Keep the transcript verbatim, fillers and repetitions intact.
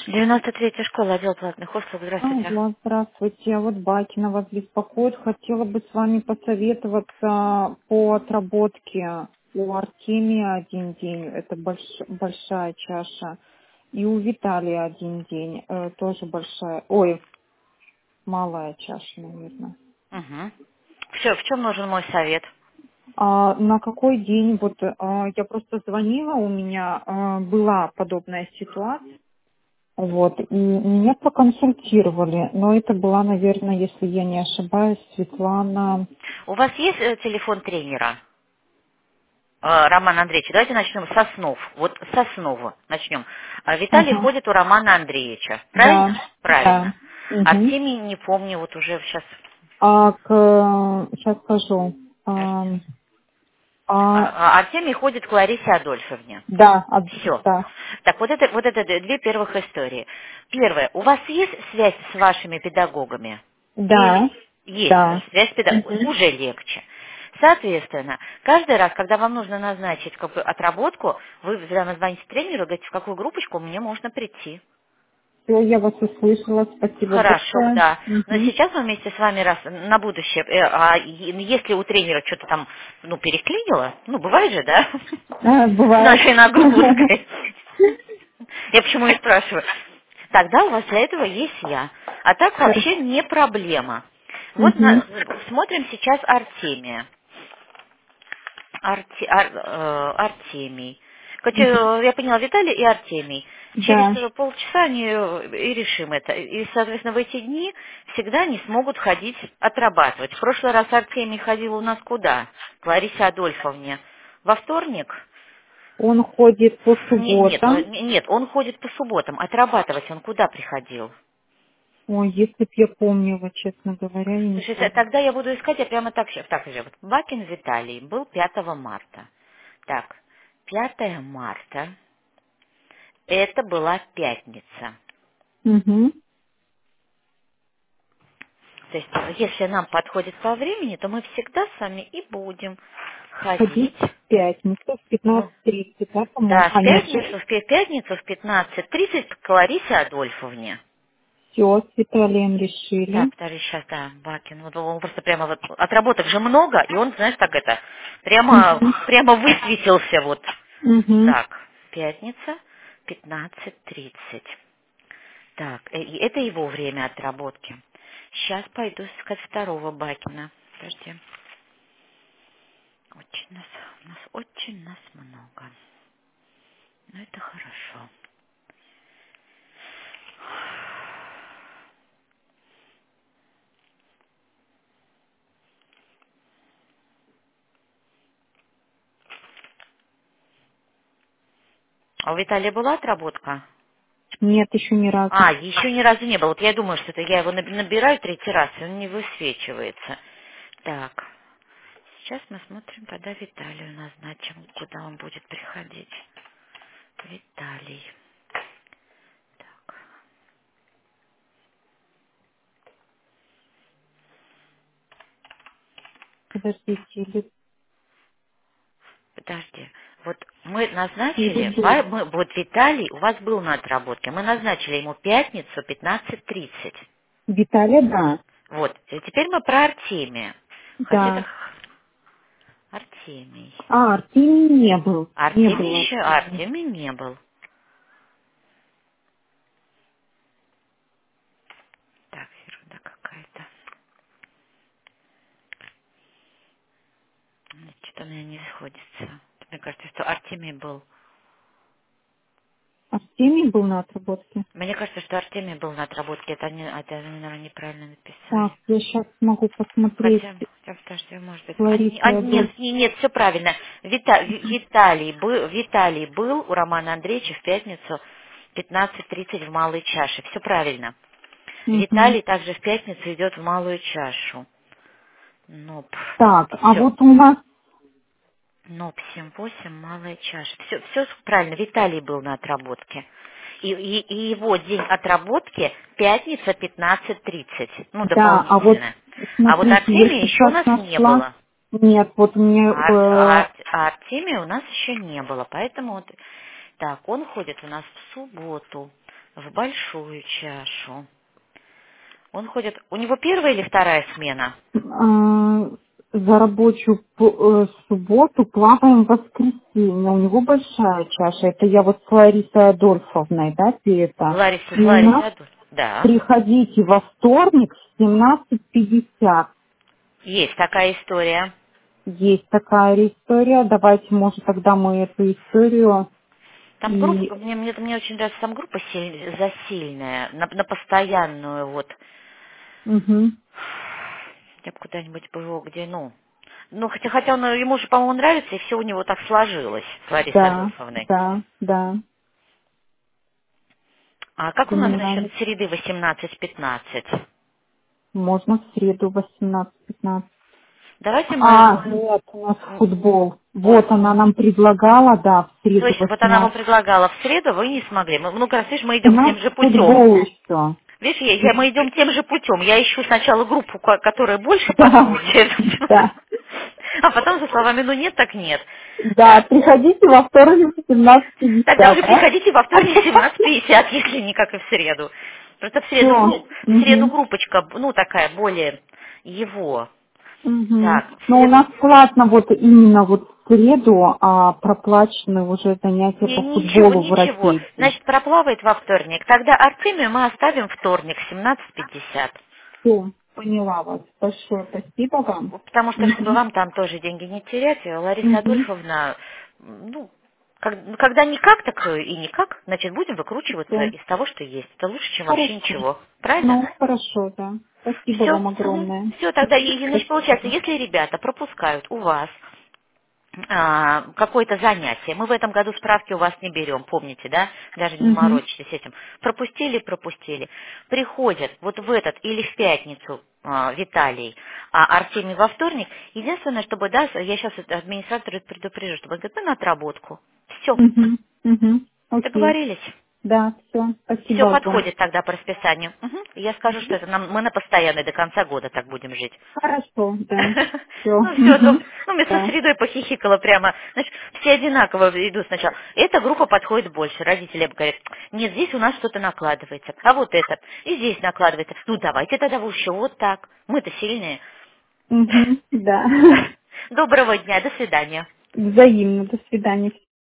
девяносто третья школа, отдел платных услуг. Здравствуйте. Алло, здравствуйте. Я вот Бакина вас беспокоит. Хотела бы с вами посоветоваться по отработке. У Артемия один день, это больш- большая чаша. И у Виталия один день, э, тоже большая. Ой, малая чаша, наверное. Угу. Все, в чем нужен мой совет? А на какой день? Вот а, я просто звонила, у меня а, была подобная ситуация. Вот, и меня проконсультировали, но это была, наверное, если я не ошибаюсь, Светлана. У вас есть э, телефон тренера? Э, Роман Андреевич, давайте начнем с основ. Вот с основы начнем. А Виталий Ага, ходит у Романа Андреевича. да, Правильно? да. Правильно. Угу. Артемий не помню, вот уже сейчас. А к, сейчас скажу. А, а, Артемий ходит к Ларисе Адольфовне. да, а, Все. да, Так, вот это, вот это две первых истории. Первое. У вас есть связь с вашими педагогами? да, Или есть да. связь с педагогами? Угу. Уже легче. Соответственно, каждый раз, когда вам нужно назначить какую отработку, вы прямо звоните тренеру, говорите, в какую группочку мне можно прийти. Все, я вас услышала, спасибо Хорошо, большое. да. Но Угу. сейчас мы вместе с вами раз на будущее, э, а е- если у тренера что-то там, ну, переклинило, ну, бывает же, да, А, с бывает. нашей нагрузкой. Я почему и спрашиваю. Тогда у вас для этого есть я. А так Хорошо. вообще не проблема. Вот Угу. на- смотрим сейчас Артемия. Арте- Ар- э, Артемий. Короче, Угу. э, я поняла, Виталий и Артемий. Через Да. э, полчаса они э, и решим это. И, соответственно, в эти дни всегда они смогут ходить отрабатывать. В прошлый раз Артемий ходил у нас куда? К Ларисе Адольфовне. Во вторник? Он ходит по Не- Нет, ну, субботам. не- нет, он ходит по субботам. Отрабатывать он куда приходил? Ой, если б я помнила, честно говоря, я не Слушайте, помню. тогда я буду искать, я прямо так, щас- так же. Вот Бакин Виталий был пятого марта. Так, пятое марта, это была пятница. Угу. То есть, э, если нам подходит по времени, то мы всегда с вами и будем ходить. Ходить в пятницу в Ну, пятнадцать тридцать, да, по-моему? да, в А нет, пятницу, в пя- пятницу в пятнадцать тридцать к Ларисе Адольфовне. все, с Виталием решили. Так, подожди, сейчас, да, Бакин. Вот он просто прямо вот отработок же много, и он, знаешь, так это, прямо, Угу. прямо высветился вот. Угу. Так, пятница, пятнадцать тридцать. Так, э, и это его время отработки. Сейчас пойду искать второго Бакина. Подожди. Очень нас, у нас очень нас много. Но это хорошо. А у Виталия была отработка? Нет, еще ни разу. А, еще ни разу не было. Вот я думаю, что это я его наб- набираю третий раз, и он не высвечивается. Так, сейчас мы смотрим, тогда Виталию назначим, куда он будет приходить. Виталий. Так, Подождите, или подожди. Вот мы назначили, или- ба- мы- вот Виталий у вас был на отработке, мы назначили ему пятницу пятнадцать тридцать. Виталия, да. Вот, и теперь мы про Артемия. Хотя это Да. х- Артемий. А, Артемий не был. Не Артемий был еще, Артемий. Артемий не был. Так, ерунда какая-то. Что-то у меня не сходится. Мне кажется, что Артемий был. Артемий был на отработке. Мне кажется, что Артемий был на отработке. Это они, это они, наверное, неправильно Так, написали. я сейчас могу посмотреть Хотя, хотя, подожди, может быть. с А, не- Ларисой а, нет, Адольф. не- нет, все правильно. Вита- Ви- Виталий, был, Виталий был у Романа Андреевича в пятницу пятнадцать тридцать в Малой Чаше. Все правильно. Угу. Виталий также в пятницу идет в Малую Чашу. НОП. Так, а Все. вот у нас НОП семь восемь, Малая Чаша. Все, все правильно. Виталий был на отработке. И, и- и его день отработки пятница пятнадцать тридцать. Ну, да, а вот дополнительно. А вот смотрите, я Артемия еще у сейчас нас не нашла. было. Нет, вот мне А, Ар- а э, Ар- а Артемия у нас еще не было. Поэтому вот так, он ходит у нас в субботу. в большую чашу. Он ходит... У него первая или вторая смена? А, за рабочую п- э, субботу плаваем в воскресенье. У него большая чаша. Это я вот с Ларисой Адольфовной, да, перета. Лариса, И с у нас Ларисой Адольф. Да. приходите во вторник в семнадцать пятьдесят. Есть такая история. Есть такая история. Давайте, может, тогда мы эту историю Там и... группа, мне, мне, мне очень нравится, там группа силь- засильная, на, на постоянную вот. Мгм. Я бы куда-нибудь бы его, где, ну... Ну, хотя, хотя он, ему же, по-моему, нравится, и все у него так сложилось с Ларисой Да, Адольфовной. да, да. А как у Ему нас насчет нравится. среды восемнадцать пятнадцать? Можно в среду восемнадцать пятнадцать. Давайте мы А, его... нет, у нас м, футбол. Вот. Вот она нам предлагала, да, в То среду есть вот она вам восемнадцать. предлагала в среду, вы не смогли. Мы- Ну, как раз, видишь, мы У идем нас тем же путем. футбол еще. Видишь, я, я- мы идем тем же путем. Я ищу сначала группу, ко- которая больше Да, подходит, да. а потом со словами «ну нет, так нет». Да, Так, приходите во вторник в семнадцать тогда пятьдесят, уже да? приходите во вторник семнадцать пятьдесят, если не как и в среду. Просто в среду, Все. гру- в среду группочка, ну, такая более его. Так, в Но у среду... нас платно вот именно вот в среду а, проплачены уже занятия Не- по ничего, футболу в ничего. ракете. Значит, проплавает во вторник. Тогда Артемию мы оставим вторник, семнадцать пятьдесят. Все, поняла вас. Большое спасибо вам. Потому что, чтобы Мгм. вам там тоже деньги не терять, э, Лариса Мгм. Адольфовна, м, ну, как- ну, когда никак, так э, и никак, значит, будем выкручиваться Всё. из того, что есть. Это лучше, чем вообще Хорошо. ничего. Правильно? Ну, хорошо, да. Спасибо Все, вам огромное. все, тогда, и, и, значит, получается, Спасибо. если ребята пропускают у вас а, какое-то занятие. Мы в этом году справки у вас не берем, помните, да? Даже не Угу. морочитесь этим. Пропустили, пропустили. Приходят вот в этот или в пятницу а, Виталий, а Артемий во вторник. Единственное, чтобы, да, я сейчас администратора предупрежу, чтобы он говорит, ну, на отработку. Все, Угу. Угу. Окей. договорились. Да, все. Все Спасибо огромное. подходит тогда по расписанию. Мгм. Я скажу, что это нам, мы на постоянной до конца года так будем жить. Хорошо, да. Все. Ну все, то, ну мне со Да. средой похихикала прямо. Значит, все одинаково идут сначала. Эта группа подходит больше. Родители говорят, нет, здесь у нас что-то накладывается. А вот это. И здесь накладывается. Ну давайте тогда еще вот так. Мы-то сильные. Угу. Да. Доброго дня, до свидания. Взаимно. До свидания.